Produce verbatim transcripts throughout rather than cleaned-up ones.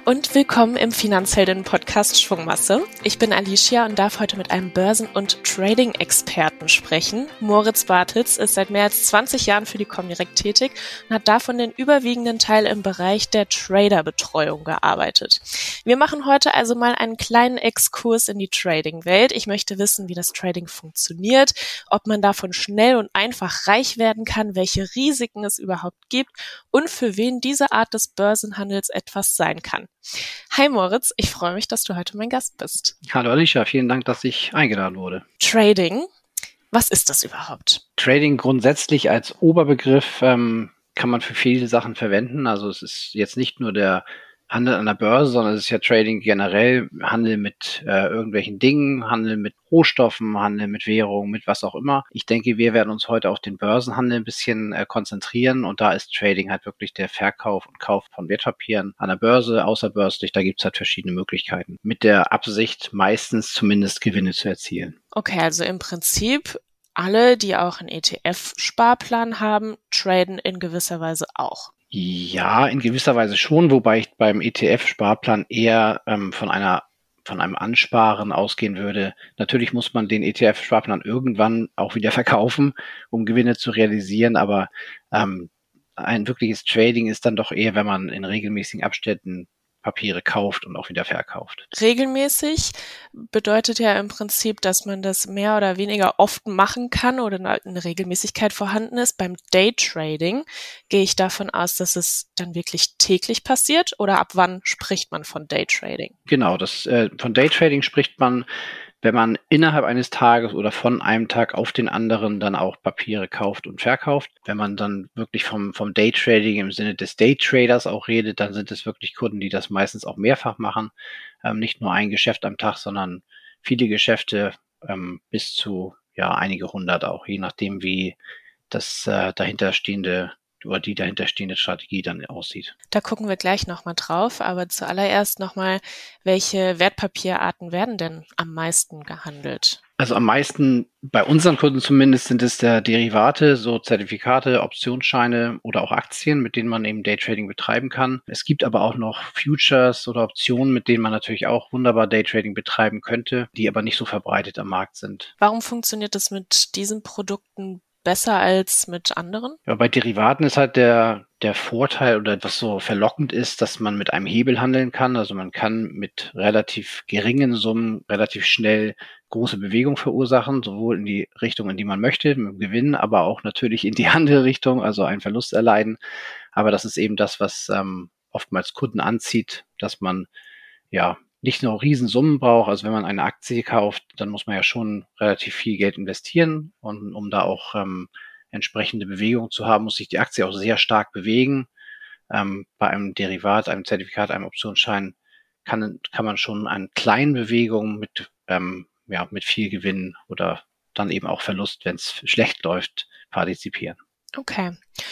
und willkommen im Finanzheldinnen-Podcast Schwungmasse. Ich bin Alicia und darf heute mit einem Börsen- und Trading-Experten sprechen. Moritz Bartels ist seit mehr als zwanzig Jahren für die Comdirect tätig und hat davon den überwiegenden Teil im Bereich der Trader-Betreuung gearbeitet. Wir machen heute also mal einen kleinen Exkurs in die Trading-Welt. Ich möchte wissen, wie das Trading funktioniert, ob man davon schnell und einfach reich werden kann, welche Risiken es überhaupt gibt und für wen diese Art des Börsenhandels etwas sein kann. Hi Moritz, ich freue mich, dass du heute mein Gast bist. Hallo Alicia, vielen Dank, dass ich eingeladen wurde. Trading, was ist das überhaupt? Trading grundsätzlich als Oberbegriff ähm, kann man für viele Sachen verwenden. Also es ist jetzt nicht nur der Handel an der Börse, sondern es ist ja Trading generell, Handel mit äh, irgendwelchen Dingen, Handel mit Rohstoffen, Handel mit Währungen, mit was auch immer. Ich denke, wir werden uns heute auf den Börsenhandel ein bisschen äh, konzentrieren und da ist Trading halt wirklich der Verkauf und Kauf von Wertpapieren an der Börse, außerbörslich, da gibt es halt verschiedene Möglichkeiten. Mit der Absicht, meistens zumindest Gewinne zu erzielen. Okay, also im Prinzip alle, die auch einen E T F-Sparplan haben, traden in gewisser Weise auch. Ja, in gewisser Weise schon, wobei ich beim E T F-Sparplan eher ähm, von einer von einem Ansparen ausgehen würde. Natürlich muss man den E T F-Sparplan irgendwann auch wieder verkaufen, um Gewinne zu realisieren, aber ähm, ein wirkliches Trading ist dann doch eher, wenn man in regelmäßigen Abständen Papiere kauft und auch wieder verkauft. Regelmäßig bedeutet ja im Prinzip, dass man das mehr oder weniger oft machen kann oder eine Regelmäßigkeit vorhanden ist. Beim Daytrading gehe ich davon aus, dass es dann wirklich täglich passiert, oder ab wann spricht man von Daytrading? Genau, das äh, von Daytrading spricht man, wenn man innerhalb eines Tages oder von einem Tag auf den anderen dann auch Papiere kauft und verkauft. Wenn man dann wirklich vom, vom Daytrading im Sinne des Daytraders auch redet, dann sind es wirklich Kunden, die das meistens auch mehrfach machen. Ähm, nicht nur ein Geschäft am Tag, sondern viele Geschäfte ähm, bis zu ja einige hundert auch, je nachdem wie das äh, dahinterstehende oder die dahinterstehende Strategie dann aussieht. Da gucken wir gleich nochmal drauf, aber zuallererst nochmal, welche Wertpapierarten werden denn am meisten gehandelt? Also am meisten, bei unseren Kunden zumindest, sind es der Derivate, so Zertifikate, Optionsscheine oder auch Aktien, mit denen man eben Daytrading betreiben kann. Es gibt aber auch noch Futures oder Optionen, mit denen man natürlich auch wunderbar Daytrading betreiben könnte, die aber nicht so verbreitet am Markt sind. Warum funktioniert das mit diesen Produkten besser als mit anderen? Ja, bei Derivaten ist halt der, der Vorteil oder was so verlockend ist, dass man mit einem Hebel handeln kann. Also man kann mit relativ geringen Summen relativ schnell große Bewegung verursachen, sowohl in die Richtung, in die man möchte, mit dem Gewinn, aber auch natürlich in die andere Richtung, also einen Verlust erleiden. Aber das ist eben das, was ähm, oftmals Kunden anzieht, dass man ja nicht nur Riesensummen braucht. Also wenn man eine Aktie kauft, dann muss man ja schon relativ viel Geld investieren. Und um da auch ähm, entsprechende Bewegung zu haben, muss sich die Aktie auch sehr stark bewegen. Ähm, bei einem Derivat, einem Zertifikat, einem Optionsschein kann, kann man schon an kleinen Bewegungen mit, ähm, ja, mit viel Gewinn oder dann eben auch Verlust, wenn es schlecht läuft, partizipieren. Okay.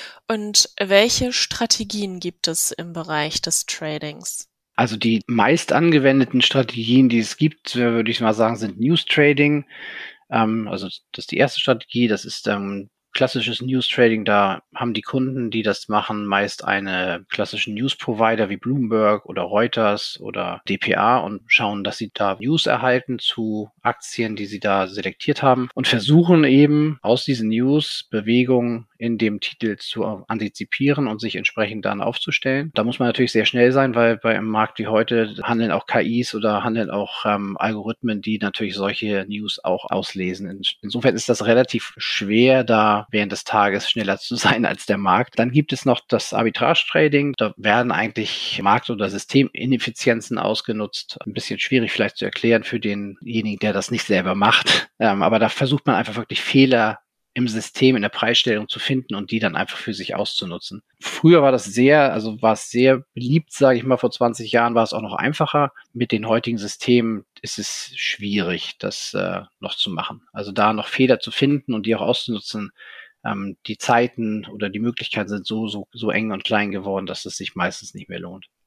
Und welche Strategien gibt es im Bereich des Tradings? Also die meist angewendeten Strategien, die es gibt, würde ich mal sagen, sind News Trading. Ähm, also das ist die erste Strategie. Das ist ähm, klassisches News Trading. Da haben die Kunden, die das machen, meist eine klassischen News Provider wie Bloomberg oder Reuters oder D P A und schauen, dass sie da News erhalten zu Aktien, die sie da selektiert haben und versuchen eben aus diesen News Bewegungen in dem Titel zu antizipieren und sich entsprechend dann aufzustellen. Da muss man natürlich sehr schnell sein, weil bei einem Markt wie heute handeln auch K Is oder handeln auch ähm, Algorithmen, die natürlich solche News auch auslesen. In, insofern ist das relativ schwer, da während des Tages schneller zu sein als der Markt. Dann gibt es noch das Arbitrage-Trading. Da werden eigentlich Markt- oder Systemineffizienzen ausgenutzt. Ein bisschen schwierig vielleicht zu erklären für denjenigen, der das nicht selber macht. Ähm, aber da versucht man einfach wirklich Fehler im System, in der Preisstellung zu finden und die dann einfach für sich auszunutzen. Früher war das sehr, also war es sehr beliebt, sage ich mal, vor zwanzig Jahren war es auch noch einfacher. Mit den heutigen Systemen ist es schwierig, das äh, noch zu machen. Also da noch Fehler zu finden und die auch auszunutzen. Ähm, die Zeiten oder die Möglichkeiten sind so, so, so eng und klein geworden, dass es sich meistens nicht mehr lohnt.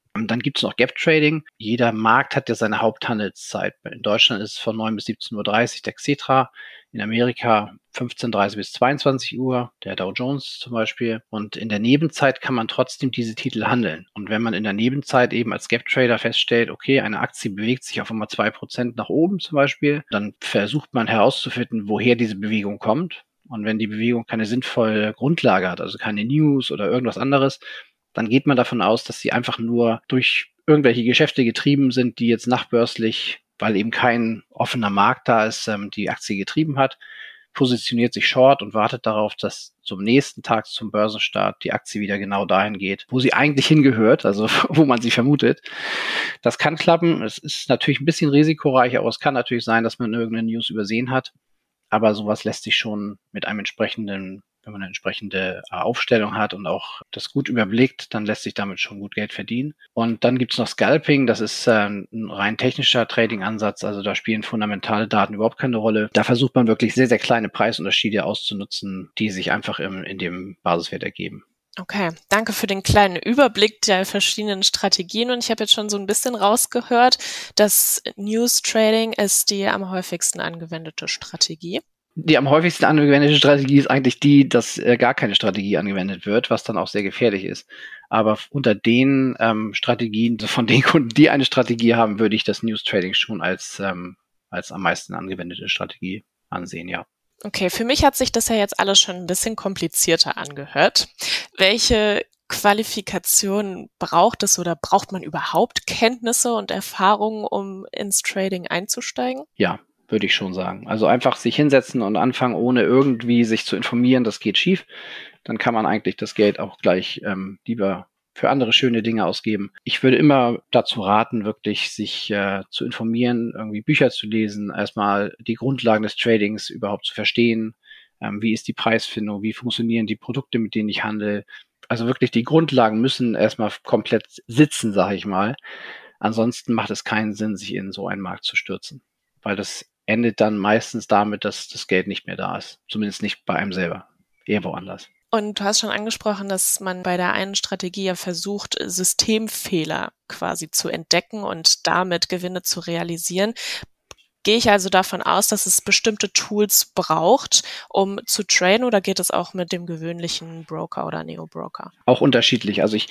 Und dann gibt es noch Gap Trading. Jeder Markt hat ja seine Haupthandelszeit. In Deutschland ist es von neun bis siebzehn Uhr dreißig der Xetra, in Amerika fünfzehn Uhr dreißig bis zweiundzwanzig Uhr, der Dow Jones zum Beispiel. Und in der Nebenzeit kann man trotzdem diese Titel handeln. Und wenn man in der Nebenzeit eben als Gap Trader feststellt, okay, eine Aktie bewegt sich auf einmal zwei Prozent nach oben zum Beispiel, dann versucht man herauszufinden, woher diese Bewegung kommt. Und wenn die Bewegung keine sinnvolle Grundlage hat, also keine News oder irgendwas anderes, dann geht man davon aus, dass sie einfach nur durch irgendwelche Geschäfte getrieben sind, die jetzt nachbörslich, weil eben kein offener Markt da ist, die Aktie getrieben hat, positioniert sich short und wartet darauf, dass zum nächsten Tag, zum Börsenstart, die Aktie wieder genau dahin geht, wo sie eigentlich hingehört, also wo man sie vermutet. Das kann klappen. Es ist natürlich ein bisschen risikoreich, aber es kann natürlich sein, dass man irgendeine News übersehen hat. Aber sowas lässt sich schon mit einem entsprechenden, wenn man eine entsprechende Aufstellung hat und auch das gut überblickt, dann lässt sich damit schon gut Geld verdienen. Und dann gibt's noch Scalping, das ist äh, ein rein technischer Trading-Ansatz, also da spielen fundamentale Daten überhaupt keine Rolle. Da versucht man wirklich sehr, sehr kleine Preisunterschiede auszunutzen, die sich einfach im, in dem Basiswert ergeben. Okay, danke für den kleinen Überblick der verschiedenen Strategien und ich habe jetzt schon so ein bisschen rausgehört, dass News Trading ist die am häufigsten angewendete Strategie. Die am häufigsten angewendete Strategie ist eigentlich die, dass äh, gar keine Strategie angewendet wird, was dann auch sehr gefährlich ist. Aber unter den ähm, Strategien, also von den Kunden, die eine Strategie haben, würde ich das News Trading schon als, ähm, als am meisten angewendete Strategie ansehen, ja. Okay, für mich hat sich das ja jetzt alles schon ein bisschen komplizierter angehört. Welche Qualifikationen braucht es oder braucht man überhaupt Kenntnisse und Erfahrungen, um ins Trading einzusteigen? Ja, würde ich schon sagen. Also einfach sich hinsetzen und anfangen, ohne irgendwie sich zu informieren, das geht schief. Dann kann man eigentlich das Geld auch gleich ähm, lieber für andere schöne Dinge ausgeben. Ich würde immer dazu raten, wirklich sich äh, zu informieren, irgendwie Bücher zu lesen, erstmal die Grundlagen des Tradings überhaupt zu verstehen. Ähm, wie ist die Preisfindung? Wie funktionieren die Produkte, mit denen ich handle? Also wirklich die Grundlagen müssen erstmal komplett sitzen, sage ich mal. Ansonsten macht es keinen Sinn, sich in so einen Markt zu stürzen, weil das endet dann meistens damit, dass das Geld nicht mehr da ist. Zumindest nicht bei einem selber, eher woanders. Und du hast schon angesprochen, dass man bei der einen Strategie ja versucht, Systemfehler quasi zu entdecken und damit Gewinne zu realisieren. Gehe ich also davon aus, dass es bestimmte Tools braucht, um zu traden, oder geht es auch mit dem gewöhnlichen Broker oder Neo-Broker? Auch unterschiedlich. Also ich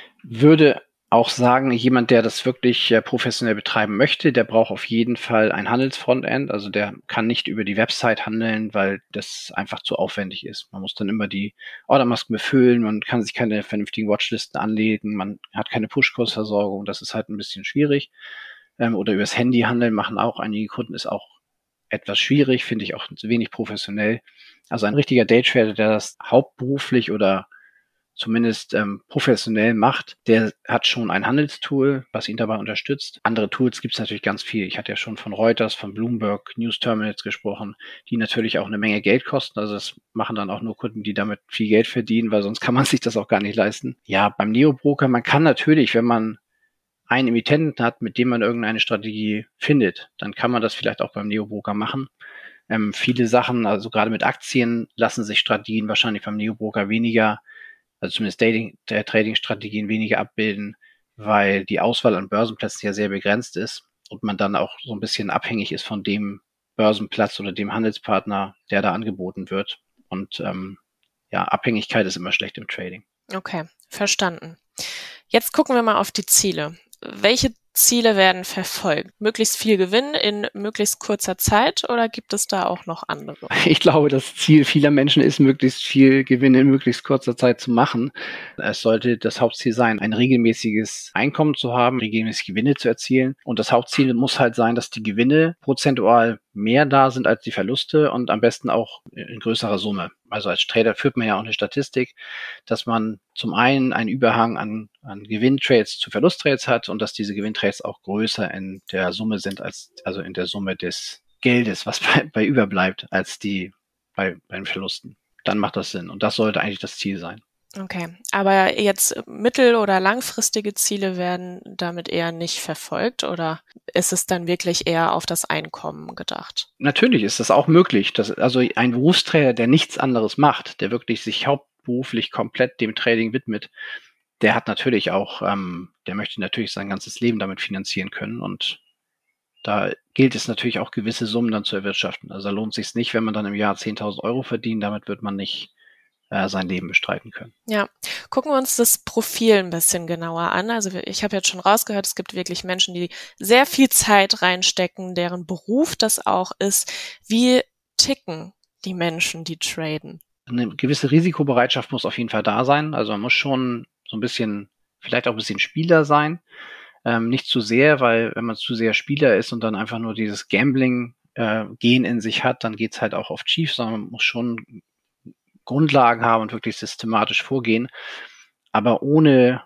würde auch sagen, jemand, der das wirklich äh, professionell betreiben möchte, der braucht auf jeden Fall ein Handelsfrontend. Also der kann nicht über die Website handeln, weil das einfach zu aufwendig ist. Man muss dann immer die Ordermasken befüllen, man kann sich keine vernünftigen Watchlisten anlegen, man hat keine Push-Kursversorgung, das ist halt ein bisschen schwierig. Ähm, oder übers Handy handeln machen auch einige Kunden, ist auch etwas schwierig, finde ich auch wenig professionell. Also ein richtiger Daytrader, der das hauptberuflich oder zumindest ähm, professionell macht, der hat schon ein Handelstool, was ihn dabei unterstützt. Andere Tools gibt es natürlich ganz viel. Ich hatte ja schon von Reuters, von Bloomberg News Terminals gesprochen, die natürlich auch eine Menge Geld kosten. Also das machen dann auch nur Kunden, die damit viel Geld verdienen, weil sonst kann man sich das auch gar nicht leisten. Ja, beim Neo-Broker, man kann natürlich, wenn man einen Emittenten hat, mit dem man irgendeine Strategie findet, dann kann man das vielleicht auch beim Neo-Broker machen. Ähm, viele Sachen, also gerade mit Aktien, lassen sich Strategien wahrscheinlich beim Neo-Broker weniger, also zumindest Trading, der Trading-Strategien weniger abbilden, weil die Auswahl an Börsenplätzen ja sehr begrenzt ist und man dann auch so ein bisschen abhängig ist von dem Börsenplatz oder dem Handelspartner, der da angeboten wird. Und ähm, ja, Abhängigkeit ist immer schlecht im Trading. Okay, verstanden. Jetzt gucken wir mal auf die Ziele. Welche Ziele werden verfolgt? Möglichst viel Gewinn in möglichst kurzer Zeit oder gibt es da auch noch andere? Ich glaube, das Ziel vieler Menschen ist, möglichst viel Gewinn in möglichst kurzer Zeit zu machen. Es sollte das Hauptziel sein, ein regelmäßiges Einkommen zu haben, regelmäßig Gewinne zu erzielen. Und das Hauptziel muss halt sein, dass die Gewinne prozentual mehr da sind als die Verluste und am besten auch in größerer Summe. Also als Trader führt man ja auch eine Statistik, dass man zum einen einen Überhang an, an Gewinntrades zu Verlusttrades hat und dass diese Gewinntrades auch größer in der Summe sind als, also in der Summe des Geldes, was bei, bei überbleibt, als die bei, bei den Verlusten. Dann macht das Sinn und das sollte eigentlich das Ziel sein. Okay, aber jetzt mittel- oder langfristige Ziele werden damit eher nicht verfolgt oder ist es dann wirklich eher auf das Einkommen gedacht? Natürlich ist das auch möglich. Dass, also ein Berufstrader, der nichts anderes macht, der wirklich sich hauptberuflich komplett dem Trading widmet, der hat natürlich auch, ähm, der möchte natürlich sein ganzes Leben damit finanzieren können und da gilt es natürlich auch, gewisse Summen dann zu erwirtschaften. Also da lohnt es sich nicht, wenn man dann im Jahr zehntausend Euro verdient, damit wird man nicht äh, sein Leben bestreiten können. Ja, gucken wir uns das Profil ein bisschen genauer an. Also ich habe jetzt schon rausgehört, es gibt wirklich Menschen, die sehr viel Zeit reinstecken, deren Beruf das auch ist. Wie ticken die Menschen, die traden? Eine gewisse Risikobereitschaft muss auf jeden Fall da sein. Also man muss schon so ein bisschen, vielleicht auch ein bisschen Spieler sein. Ähm, nicht zu sehr, weil wenn man zu sehr Spieler ist und dann einfach nur dieses Gambling-Gen äh, in sich hat, dann geht's halt auch oft schief, sondern man muss schon Grundlagen haben und wirklich systematisch vorgehen. Aber ohne,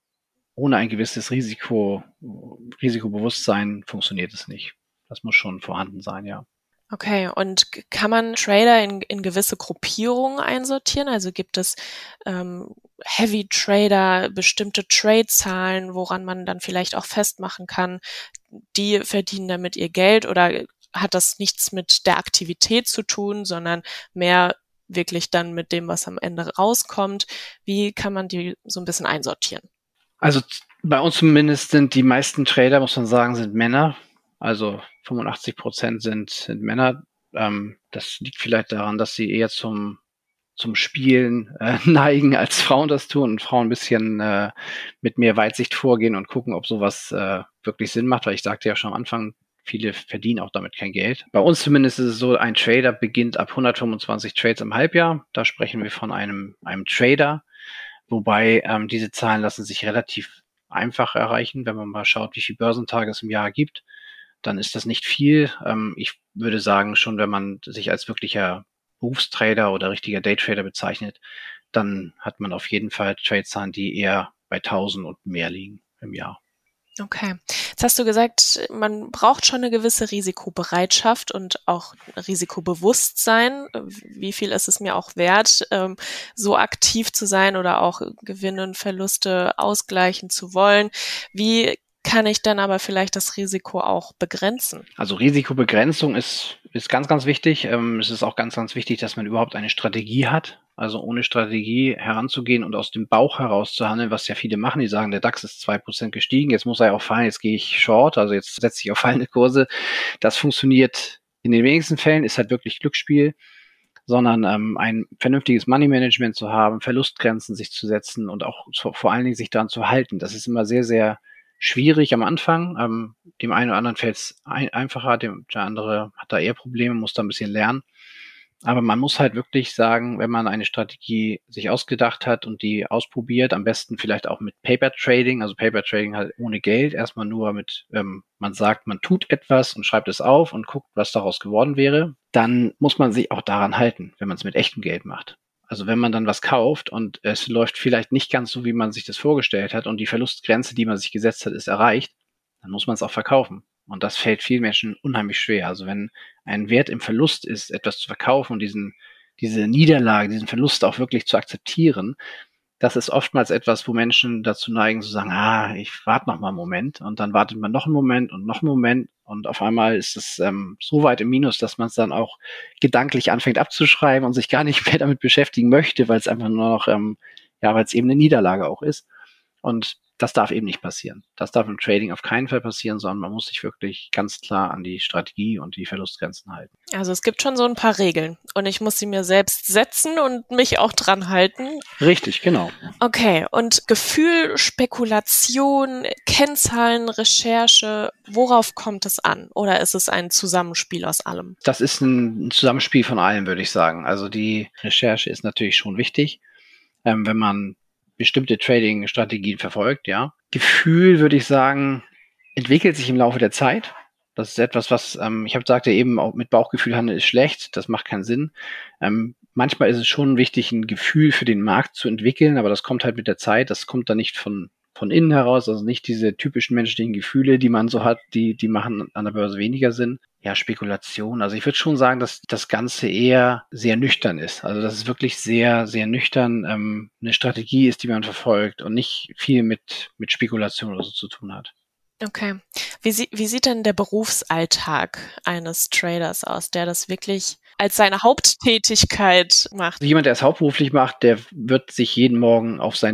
ohne ein gewisses Risiko, Risikobewusstsein funktioniert es nicht. Das muss schon vorhanden sein, ja. Okay, und kann man Trader in, in gewisse Gruppierungen einsortieren? Also gibt es ähm, Heavy Trader, bestimmte Trade-Zahlen, woran man dann vielleicht auch festmachen kann, die verdienen damit ihr Geld, oder hat das nichts mit der Aktivität zu tun, sondern mehr wirklich dann mit dem, was am Ende rauskommt? Wie kann man die so ein bisschen einsortieren? Also bei uns zumindest sind die meisten Trader, muss man sagen, sind Männer. Also fünfundachtzig Prozent sind, sind Männer. Ähm, das liegt vielleicht daran, dass sie eher zum, zum Spielen äh, neigen, als Frauen das tun und Frauen ein bisschen äh, mit mehr Weitsicht vorgehen und gucken, ob sowas äh, wirklich Sinn macht, weil ich sagte ja schon am Anfang, viele verdienen auch damit kein Geld. Bei uns zumindest ist es so, ein Trader beginnt ab hundertfünfundzwanzig Trades im Halbjahr. Da sprechen wir von einem, einem Trader, wobei ähm, diese Zahlen lassen sich relativ einfach erreichen, wenn man mal schaut, wie viele Börsentage es im Jahr gibt. Dann ist das nicht viel. Ähm, ich würde sagen, schon wenn man sich als wirklicher Berufstrader oder richtiger Daytrader bezeichnet, dann hat man auf jeden Fall Tradezahlen, die eher bei tausend und mehr liegen im Jahr. Okay. Jetzt hast du gesagt, man braucht schon eine gewisse Risikobereitschaft und auch Risikobewusstsein. Wie viel ist es mir auch wert, ähm, so aktiv zu sein oder auch Gewinne und Verluste ausgleichen zu wollen? Wie kann ich dann aber vielleicht das Risiko auch begrenzen? Also Risikobegrenzung ist, ist ganz, ganz wichtig. Ähm, es ist auch ganz, ganz wichtig, dass man überhaupt eine Strategie hat. Also ohne Strategie heranzugehen und aus dem Bauch heraus zu handeln, was ja viele machen. Die sagen, der DAX ist zwei Prozent gestiegen, jetzt muss er ja auch fallen, jetzt gehe ich short, also jetzt setze ich auf fallende Kurse. Das funktioniert in den wenigsten Fällen, ist halt wirklich Glücksspiel, sondern ähm, ein vernünftiges Money-Management zu haben, Verlustgrenzen sich zu setzen und auch zu, vor allen Dingen sich daran zu halten. Das ist immer sehr, sehr schwierig am Anfang. Ähm, dem einen oder anderen fällt es ein, einfacher, dem, der andere hat da eher Probleme, muss da ein bisschen lernen. Aber man muss halt wirklich sagen, wenn man eine Strategie sich ausgedacht hat und die ausprobiert, am besten vielleicht auch mit Paper Trading, also Paper Trading halt ohne Geld, erstmal nur mit, ähm, man sagt, man tut etwas und schreibt es auf und guckt, was daraus geworden wäre, dann muss man sich auch daran halten, wenn man es mit echtem Geld macht. Also wenn man dann was kauft und es läuft vielleicht nicht ganz so, wie man sich das vorgestellt hat und die Verlustgrenze, die man sich gesetzt hat, ist erreicht, dann muss man es auch verkaufen. Und das fällt vielen Menschen unheimlich schwer. Also wenn ein Wert im Verlust ist, etwas zu verkaufen und diesen, diese Niederlage, diesen Verlust auch wirklich zu akzeptieren, das ist oftmals etwas, wo Menschen dazu neigen zu sagen, ah, ich warte noch mal einen Moment, und dann wartet man noch einen Moment und noch einen Moment und auf einmal ist es ähm, so weit im Minus, dass man es dann auch gedanklich anfängt abzuschreiben und sich gar nicht mehr damit beschäftigen möchte, weil es einfach nur noch, ähm, ja, weil es eben eine Niederlage auch ist. Und das darf eben nicht passieren. Das darf im Trading auf keinen Fall passieren, sondern man muss sich wirklich ganz klar an die Strategie und die Verlustgrenzen halten. Also es gibt schon so ein paar Regeln und ich muss sie mir selbst setzen und mich auch dran halten. Richtig, genau. Okay, und Gefühl, Spekulation, Kennzahlen, Recherche, worauf kommt es an? Oder ist es ein Zusammenspiel aus allem? Das ist ein Zusammenspiel von allem, würde ich sagen. Also die Recherche ist natürlich schon wichtig, ähm, wenn man bestimmte Trading-Strategien verfolgt, ja. Gefühl, würde ich sagen, entwickelt sich im Laufe der Zeit. Das ist etwas, was, ähm, ich habe sagte eben, auch mit Bauchgefühl handeln ist schlecht, das macht keinen Sinn. Ähm, manchmal ist es schon wichtig, ein Gefühl für den Markt zu entwickeln, aber das kommt halt mit der Zeit, das kommt dann nicht von von innen heraus, also nicht diese typischen menschlichen Gefühle, die man so hat, die die machen an der Börse weniger Sinn. Ja, Spekulation. Also ich würde schon sagen, dass das Ganze eher sehr nüchtern ist. Also dass es wirklich sehr, sehr nüchtern ähm, eine Strategie ist, die man verfolgt und nicht viel mit mit Spekulation oder so zu tun hat. Okay. Wie, sie, wie sieht denn der Berufsalltag eines Traders aus, der das wirklich als seine Haupttätigkeit macht? Also jemand, der es hauptberuflich macht, der wird sich jeden Morgen auf sein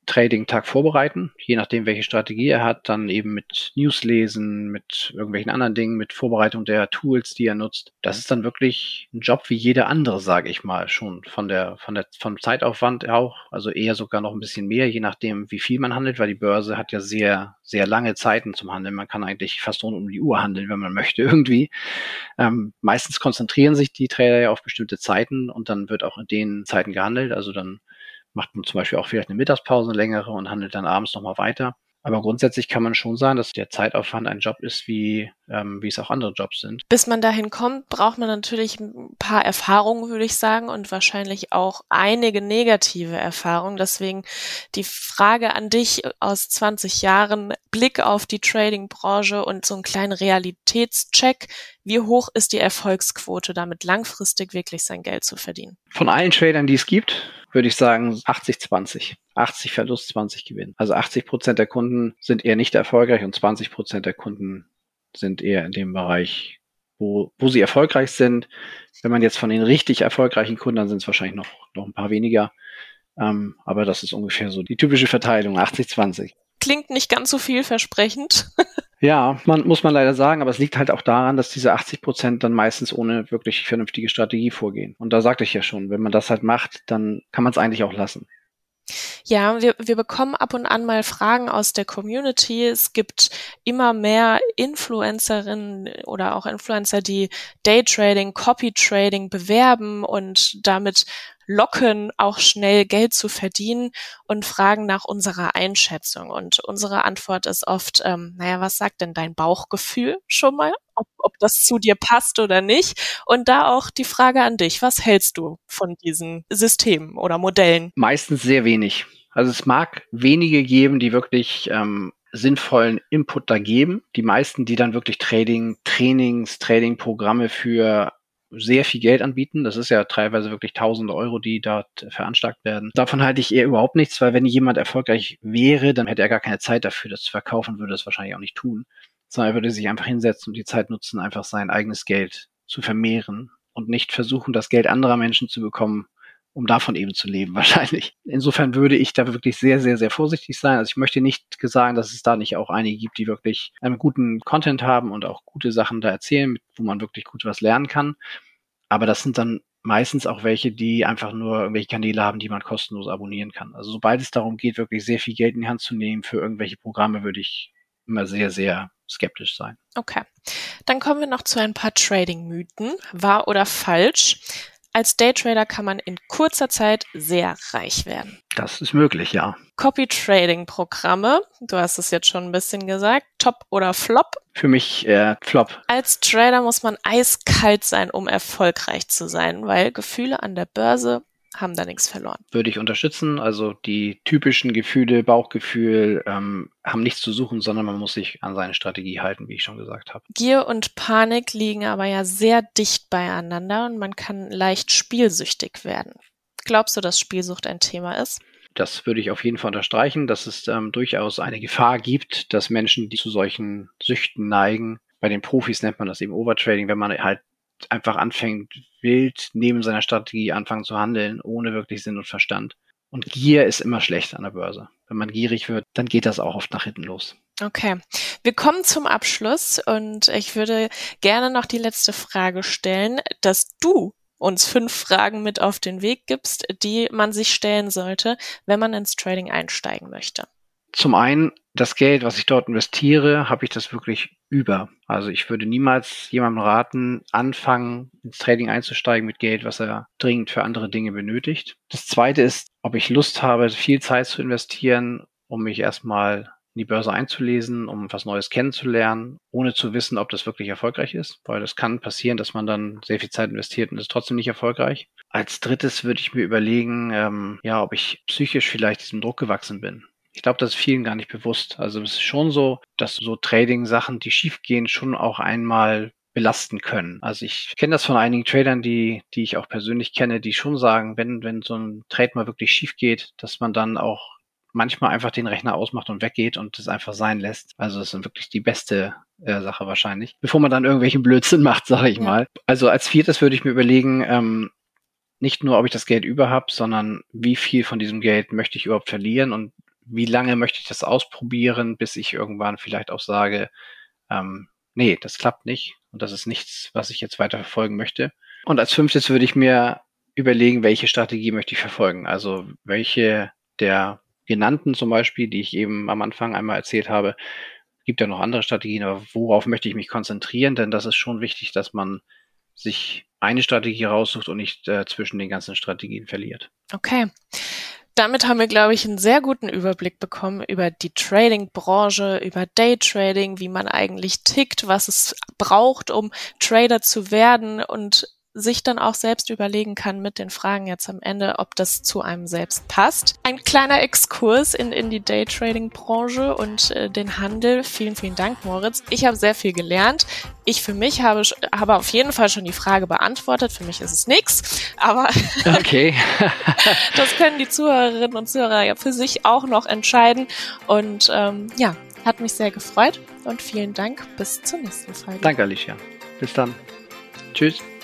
Trading-Tag vorbereiten, je nachdem, welche Strategie er hat, dann eben mit News lesen, mit irgendwelchen anderen Dingen, mit Vorbereitung der Tools, die er nutzt. Das ist dann wirklich ein Job wie jeder andere, sage ich mal, schon von der, von der, vom Zeitaufwand auch, also eher sogar noch ein bisschen mehr, je nachdem, wie viel man handelt, weil die Börse hat ja sehr, sehr lange Zeiten zum Handeln. Man kann eigentlich fast rund um die Uhr handeln, wenn man möchte, irgendwie. Ähm, meistens konzentrieren sich die Trader ja auf bestimmte Zeiten und dann wird auch in den Zeiten gehandelt, also dann macht man zum Beispiel auch vielleicht eine Mittagspause, eine längere und handelt dann abends nochmal weiter. Aber grundsätzlich kann man schon sagen, dass der Zeitaufwand ein Job ist, wie, ähm, wie es auch andere Jobs sind. Bis man dahin kommt, braucht man natürlich ein paar Erfahrungen, würde ich sagen, und wahrscheinlich auch einige negative Erfahrungen. Deswegen die Frage an dich aus zwanzig Jahren, Blick auf die Trading-Branche und so einen kleinen Realitätscheck. Wie hoch ist die Erfolgsquote, damit langfristig wirklich sein Geld zu verdienen? Von allen Tradern, die es gibt, würde ich sagen achtzig zwanzig. achtzig Verlust, zwanzig Gewinn. Also achtzig Prozent der Kunden sind eher nicht erfolgreich und zwanzig Prozent der Kunden sind eher in dem Bereich, wo, wo sie erfolgreich sind. Wenn man jetzt von den richtig erfolgreichen Kunden, dann sind es wahrscheinlich noch, noch ein paar weniger. Ähm, aber das ist ungefähr so die typische Verteilung, achtzig zwanzig. Klingt nicht ganz so vielversprechend. Ja, man, muss man leider sagen, aber es liegt halt auch daran, dass diese achtzig Prozent dann meistens ohne wirklich vernünftige Strategie vorgehen. Und da sagte ich ja schon, wenn man das halt macht, dann kann man es eigentlich auch lassen. Ja, wir, wir bekommen ab und an mal Fragen aus der Community. Es gibt immer mehr Influencerinnen oder auch Influencer, die Daytrading, Copy-Trading bewerben und damit locken, auch schnell Geld zu verdienen und fragen nach unserer Einschätzung. Und unsere Antwort ist oft, ähm, naja, was sagt denn dein Bauchgefühl schon mal? Ob, ob das zu dir passt oder nicht. Und da auch die Frage an dich, was hältst du von diesen Systemen oder Modellen? Meistens sehr wenig. Also es mag wenige geben, die wirklich ähm, sinnvollen Input da geben. Die meisten, die dann wirklich Trading, Trainings, Trading-Programme für sehr viel Geld anbieten. Das ist ja teilweise wirklich tausende Euro, die dort veranschlagt werden. Davon halte ich eher überhaupt nichts, weil wenn jemand erfolgreich wäre, dann hätte er gar keine Zeit dafür, das zu verkaufen, würde das wahrscheinlich auch nicht tun. Sondern er würde sich einfach hinsetzen und die Zeit nutzen, einfach sein eigenes Geld zu vermehren und nicht versuchen, das Geld anderer Menschen zu bekommen, um davon eben zu leben, wahrscheinlich. Insofern würde ich da wirklich sehr, sehr, sehr vorsichtig sein. Also ich möchte nicht sagen, dass es da nicht auch einige gibt, die wirklich einen guten Content haben und auch gute Sachen da erzählen, wo man wirklich gut was lernen kann. Aber das sind dann meistens auch welche, die einfach nur irgendwelche Kanäle haben, die man kostenlos abonnieren kann. Also sobald es darum geht, wirklich sehr viel Geld in die Hand zu nehmen für irgendwelche Programme, würde ich immer sehr, sehr skeptisch sein. Okay, dann kommen wir noch zu ein paar Trading-Mythen. Wahr oder falsch? Als Daytrader kann man in kurzer Zeit sehr reich werden. Das ist möglich, ja. Copy-Trading-Programme, du hast es jetzt schon ein bisschen gesagt, Top oder Flop? Für mich äh, Flop. Als Trader muss man eiskalt sein, um erfolgreich zu sein, weil Gefühle an der Börse haben da nichts verloren. Würde ich unterstützen. Also die typischen Gefühle, Bauchgefühl, ähm, haben nichts zu suchen, sondern man muss sich an seine Strategie halten, wie ich schon gesagt habe. Gier und Panik liegen aber ja sehr dicht beieinander und man kann leicht spielsüchtig werden. Glaubst du, dass Spielsucht ein Thema ist? Das würde ich auf jeden Fall unterstreichen, dass es ähm, durchaus eine Gefahr gibt, dass Menschen, die zu solchen Süchten neigen, bei den Profis nennt man das eben Overtrading, wenn man halt einfach anfängt, wild neben seiner Strategie anfangen zu handeln, ohne wirklich Sinn und Verstand. Und Gier ist immer schlecht an der Börse. Wenn man gierig wird, dann geht das auch oft nach hinten los. Okay, wir kommen zum Abschluss und ich würde gerne noch die letzte Frage stellen, dass du uns fünf Fragen mit auf den Weg gibst, die man sich stellen sollte, wenn man ins Trading einsteigen möchte. Zum einen, das Geld, was ich dort investiere, habe ich das wirklich über. Also ich würde niemals jemandem raten, anfangen, ins Trading einzusteigen mit Geld, was er dringend für andere Dinge benötigt. Das zweite ist, ob ich Lust habe, viel Zeit zu investieren, um mich erstmal in die Börse einzulesen, um was Neues kennenzulernen, ohne zu wissen, ob das wirklich erfolgreich ist. Weil das kann passieren, dass man dann sehr viel Zeit investiert und ist trotzdem nicht erfolgreich. Als drittes würde ich mir überlegen, ähm, ja, ob ich psychisch vielleicht diesem Druck gewachsen bin. Ich glaube, das ist vielen gar nicht bewusst. Also es ist schon so, dass so Trading-Sachen, die schiefgehen, schon auch einmal belasten können. Also ich kenne das von einigen Tradern, die die ich auch persönlich kenne, die schon sagen, wenn wenn so ein Trade mal wirklich schief geht, dass man dann auch manchmal einfach den Rechner ausmacht und weggeht und es einfach sein lässt. Also das ist wirklich die beste äh, Sache wahrscheinlich, bevor man dann irgendwelchen Blödsinn macht, sage ich ja. mal. Also als viertes würde ich mir überlegen, ähm, nicht nur, ob ich das Geld über habe, sondern wie viel von diesem Geld möchte ich überhaupt verlieren und wie lange möchte ich das ausprobieren, bis ich irgendwann vielleicht auch sage, ähm, nee, das klappt nicht und das ist nichts, was ich jetzt weiter verfolgen möchte. Und als fünftes würde ich mir überlegen, welche Strategie möchte ich verfolgen. Also welche der genannten zum Beispiel, die ich eben am Anfang einmal erzählt habe, gibt ja noch andere Strategien, aber worauf möchte ich mich konzentrieren? Denn das ist schon wichtig, dass man sich eine Strategie raussucht und nicht äh, zwischen den ganzen Strategien verliert. Okay. Damit haben wir, glaube ich, einen sehr guten Überblick bekommen über die Trading-Branche, über Daytrading, wie man eigentlich tickt, was es braucht, um Trader zu werden und sich dann auch selbst überlegen kann mit den Fragen jetzt am Ende, ob das zu einem selbst passt. Ein kleiner Exkurs in, in die Daytrading-Branche und äh, den Handel. Vielen, vielen Dank, Moritz. Ich habe sehr viel gelernt. Ich für mich habe, habe auf jeden Fall schon die Frage beantwortet. Für mich ist es nichts, aber okay. Das können die Zuhörerinnen und Zuhörer ja für sich auch noch entscheiden. Und ähm, ja, hat mich sehr gefreut und vielen Dank. Bis zur nächsten Folge. Danke, Alicia. Bis dann. Tschüss.